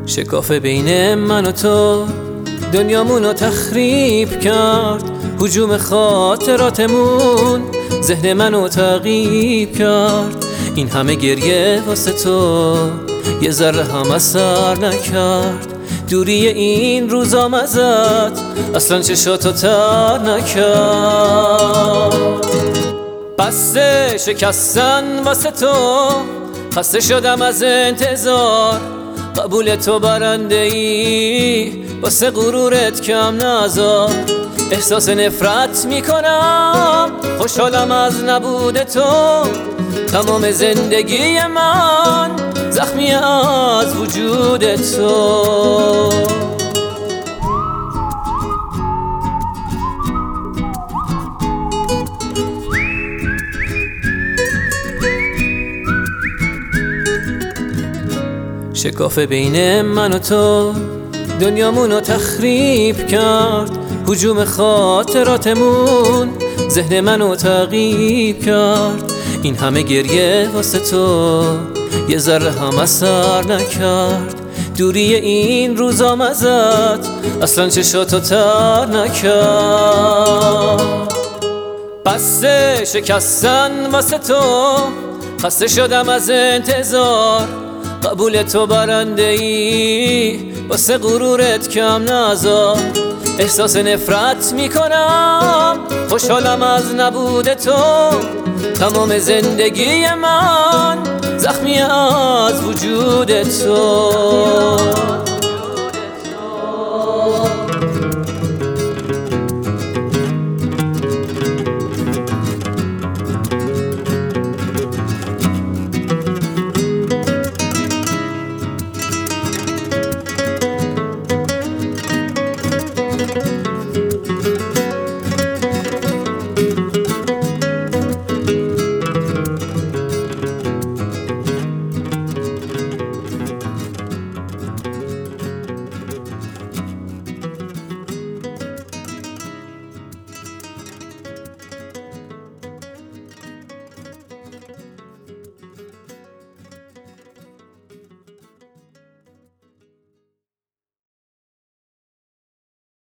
شکاف بین من و تو دنیامونو تخریب کرد. هجوم خاطراتمون ذهن منو تعقیب کرد. این همه گریه واسه تو یه ذره هم اثر نکرد. دوری این روزام ازت اصلا چشاتو تر نکرد. بسته شکستن واسه تو، خسته شدم از انتظار. قبول تو برنده ای، واسه غرورت کم نذار. احساس نفرت میکنم، خوشحالم از نبود تو. تمام زندگی من زخمی از وجود تو. شکاف بین من و تو دنیامونو تخریب کرد. هجوم خاطراتمون ذهن منو تعقیب کرد. این همه گریه واسه تو یه ذره هم اثر نکرد. دوری این روزام ازت اصلا چشاتو تر نکرد. بسته شکستن واسه تو، خسته شدم از انتظار. قبول تو برنده ای، واسه غرورت کم نذار. احساس نفرت میکنم، خوشحالم از نبود تو. تمام زندگی من زخمی از وجود تو.